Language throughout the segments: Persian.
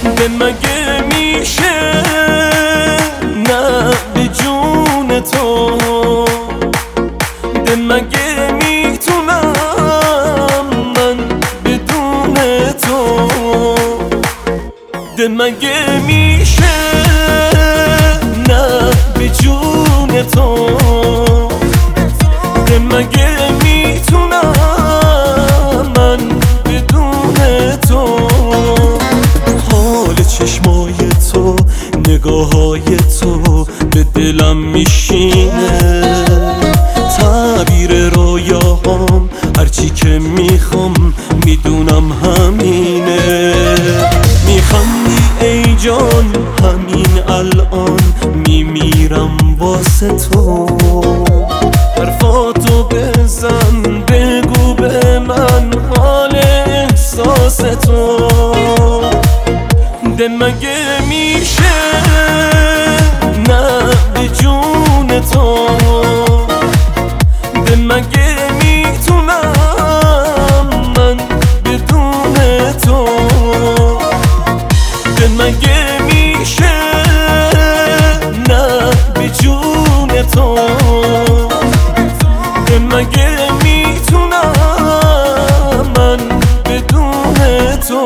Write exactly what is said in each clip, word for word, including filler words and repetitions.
ده مگه میشه نه به جون تو، ده مگه میتونم من بدون تو، ده مگه میشه نه به جون تو، ده مگه میتونم من بدون تو. حال چشمای تو، نگاههای تو به دلم میشینه، تعبیر رویاهام هرچی که میخوام میدونم همینه. میخندی ای جان همین الان، میمیرم واسه تو. حرفاتو بزن بگو به من حال احساس تو، ده مگه میشه نه به جون تو، ده مگه میتونم من بدون تو، ده مگه میشه نه به جون تو، ده مگه میتونم من بدون تو.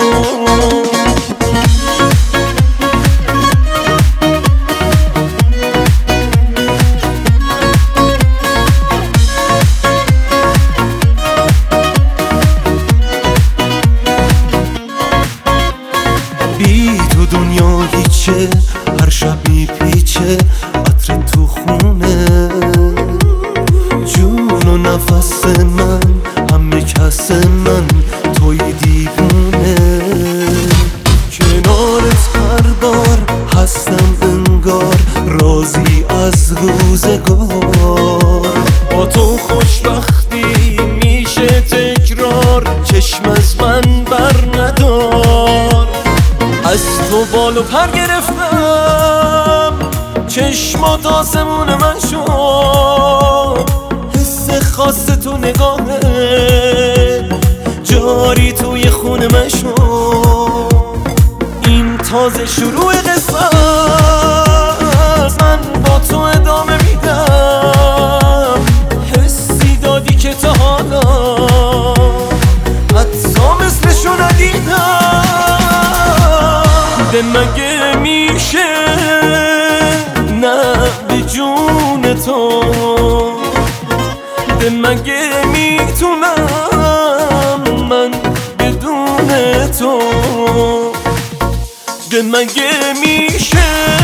بی تو دنیا هیچه، هر شب میپیچه عطر تو خونه، جون و نفس من همه کس من توی دیوونه. کنارت هر بار هستم انگار راضی از روزگار، با تو خوشبختی میشه تکرار، چشم از من بر ندار. از تو بال و پر گرفتم، چشمات آسمون من شد، حس خاص تو نگاهه جاری توی خون من شد. این تازه شروع قصه، من با تو ادامه میدم. حسی دادی که تا حالا حتی مثلشو ندیدم. ده مگه میشه نه به جون تو، ده مگه میتونم من بدون تو، ده مگه میشه